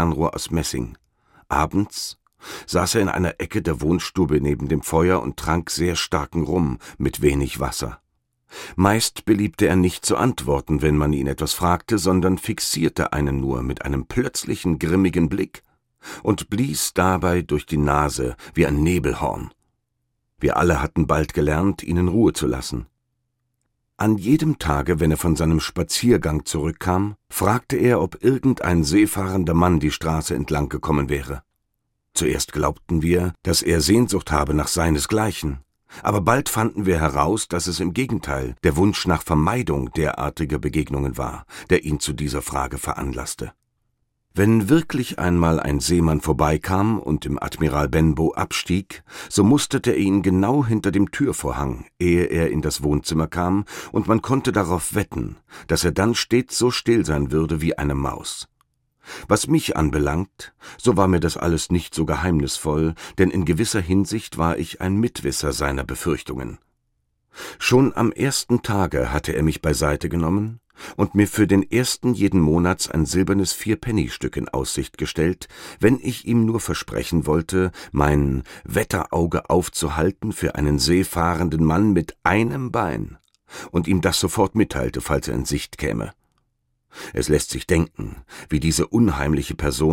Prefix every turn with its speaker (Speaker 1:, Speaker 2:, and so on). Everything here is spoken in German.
Speaker 1: Fernrohr aus Messing. Abends saß er in einer Ecke der Wohnstube neben dem Feuer und trank sehr starken Rum mit wenig Wasser. Meist beliebte er nicht zu antworten, wenn man ihn etwas fragte, sondern fixierte einen nur mit einem plötzlichen grimmigen Blick und blies dabei durch die Nase wie ein Nebelhorn. Wir alle hatten bald gelernt, ihn in Ruhe zu lassen. An jedem Tage, wenn er von seinem Spaziergang zurückkam, fragte er, ob irgendein seefahrender Mann die Straße entlang gekommen wäre. Zuerst glaubten wir, dass er Sehnsucht habe nach seinesgleichen, aber bald fanden wir heraus, dass es im Gegenteil der Wunsch nach Vermeidung derartiger Begegnungen war, der ihn zu dieser Frage veranlasste. Wenn wirklich einmal ein Seemann vorbeikam und im Admiral Benbow abstieg, so musterte er ihn genau hinter dem Türvorhang, ehe er in das Wohnzimmer kam, und man konnte darauf wetten, dass er dann stets so still sein würde wie eine Maus. Was mich anbelangt, so war mir das alles nicht so geheimnisvoll, denn in gewisser Hinsicht war ich ein Mitwisser seiner Befürchtungen. Schon am ersten Tage hatte er mich beiseite genommen und mir für den 1. jeden Monats ein silbernes 4-Penny-Stück in Aussicht gestellt, wenn ich ihm nur versprechen wollte, mein Wetterauge aufzuhalten für einen seefahrenden Mann mit einem Bein und ihm das sofort mitteilte, falls er in Sicht käme. Es lässt sich denken, wie diese unheimliche Person